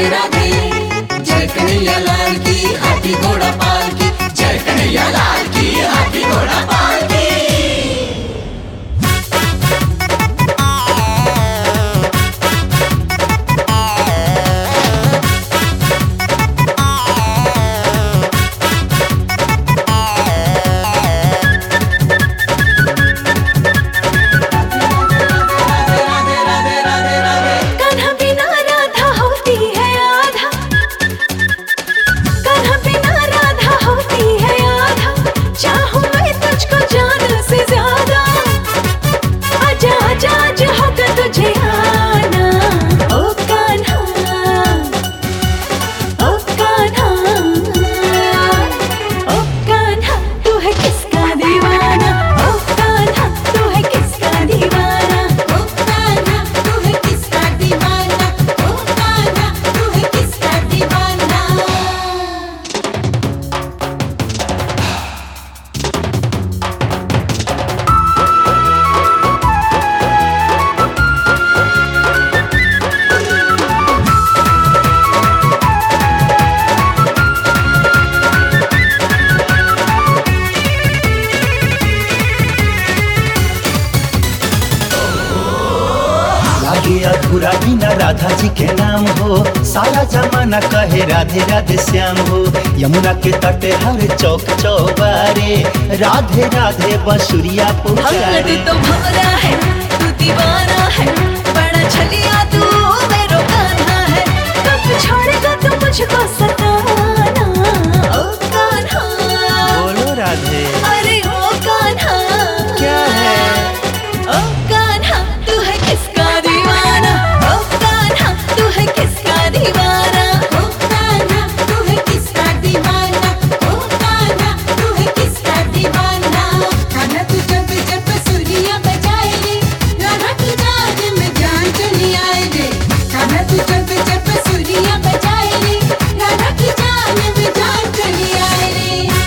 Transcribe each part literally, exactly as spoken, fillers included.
राधे राधे। जय कन्हैया लाल की हाथी घोड़ा पाल की, जय कन्हैया लाल की हाथी घोड़ा पाल की। अधूरा बिना राधा जी के नाम हो, सारा जमाना कहे राधे राधे श्याम हो। यमुना के तटे हर चौक चौबारे राधे राधे बंसुरिया पुकारे। तो भंवरा है तू दीवाना है, बड़ा छलिया तू मेरो कान्हा है। कब छोड़ेगा तू मुझको सताना, ओ कान्हा। बोलो राधे। अरे ओ कान्हा क्या है? ओ कान्हा तू है किसका दीवाना, ओ कान्हा तू है किसका दीवाना, ओ कान्हा तू है किसका दीवाना, ओ कान्हा तू है किसका दीवाना। कान्हा तू जब जब सुरिया बजाए रे, राधा की जान में जान चली आए रे। कान्हा तू जब जब सुरिया बजाए रे, राधा की जान में जान चली आए रे।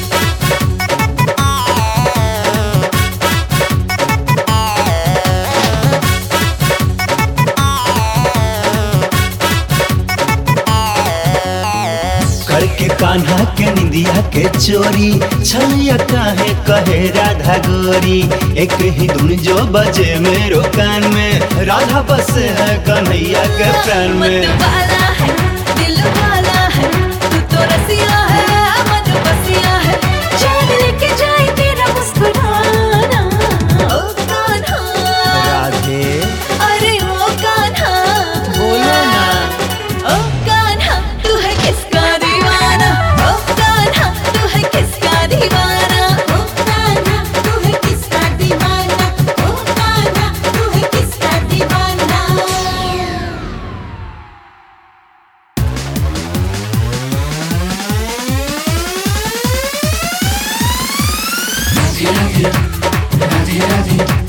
करके कान्हा के निंदिया के चोरी, छलिया काहे कहे राधा गोरी। एक ही धुन जो बजे मेरो कान में, राधा बस है कन्हैया के प्राण में। मत वाला है दिल वाला है, तू तो रसिया है मन बसिया है। जान लेके जाए तेरा मुस्कुराना, ओ कान्हा। राधे अरे ओ कान्हा बोलो ना। ओ कान्हा तू है किसका दीवाना, ओ कान्हा तू है किसका दीवाना, ओ कान्हा तू है किसका दीवाना, ओ कान्हा तू है किसका दीवाना। राधे राधे राधे राधे